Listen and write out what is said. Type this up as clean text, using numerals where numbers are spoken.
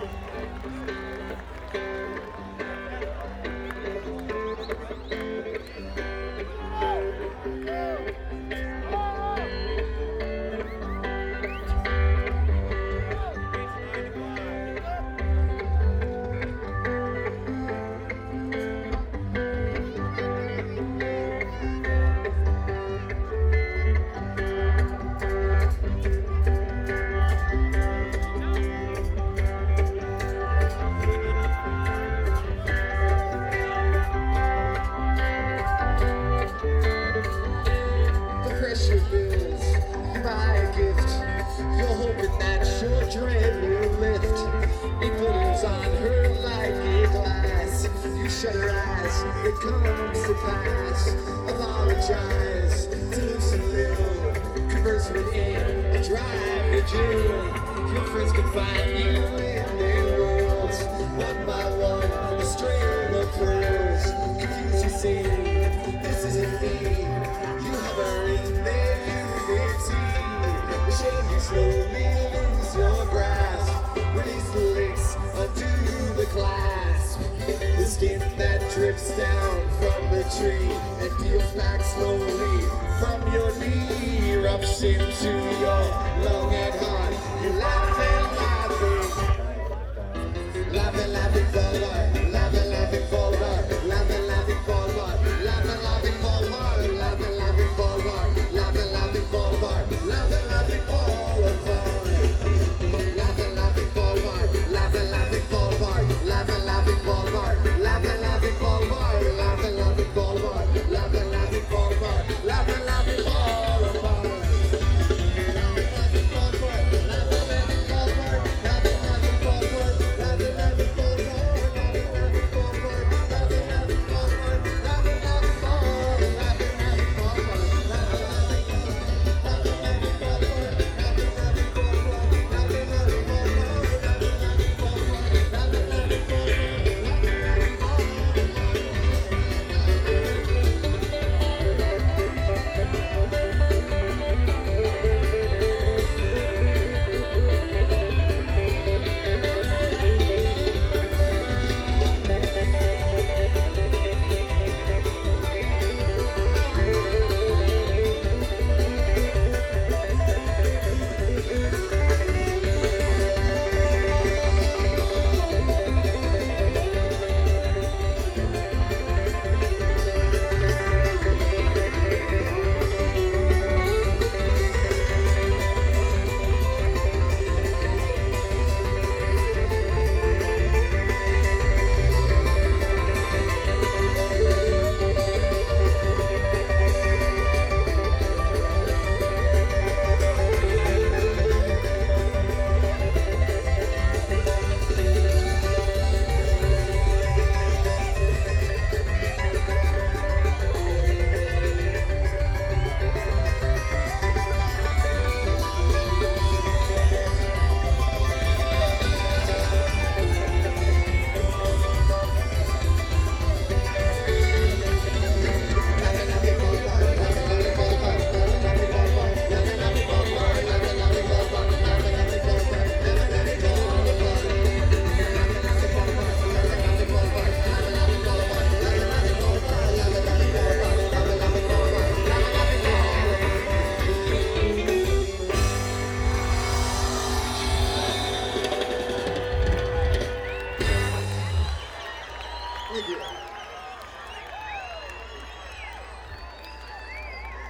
Shut her eyes, it comes to pass. Apologize to loosen Lil. Converse within and drive to jail. Your friends can find you in their worlds. One by one, a string of pearls. Confuse you see, this isn't me. You hover in their unity. The shame you slowly lose your grasp. Release the links, undo the clasp. The skin that drips down from the tree and peels back slowly from your knee erupts into your lung and heart. You're laughing, laughing forward, laughing forward, laughing forward, laughing forward, laughing forward, laughing forward, laughing forward, laughing forward, laughing forward, laughing forward. Thank you.